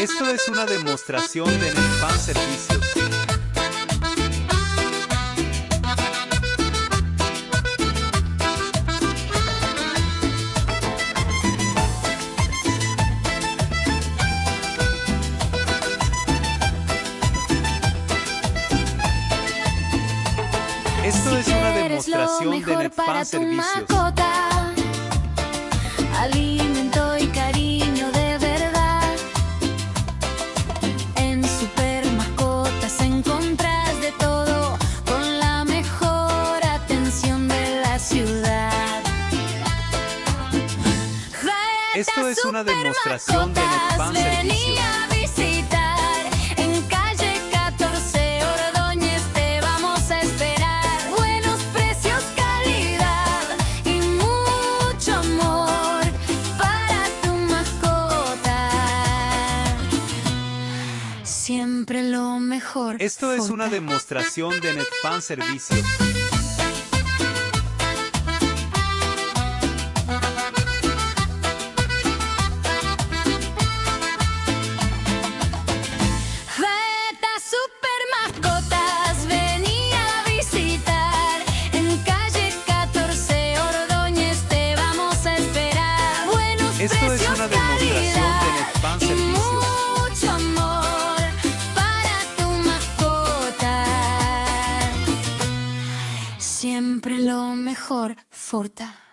Esto es una demostración de Netfan Servicios. Esto es una demostración de Netfan Servicios. Alimento y cariño de verdad. En Super Mascotas encontrás de todo con la mejor atención de la ciudad. Esto es una demostración de Netfan Servicios. Siempre lo mejor. Esto es una demostración de Netfan Servicios. Feta Super Mascotas, vení a visitar. En calle 14 Ordóñez te vamos a esperar. Buenos Esto precios, es una demostración de Netfan Servicios. mucho amor. Siempre lo mejor, Forta.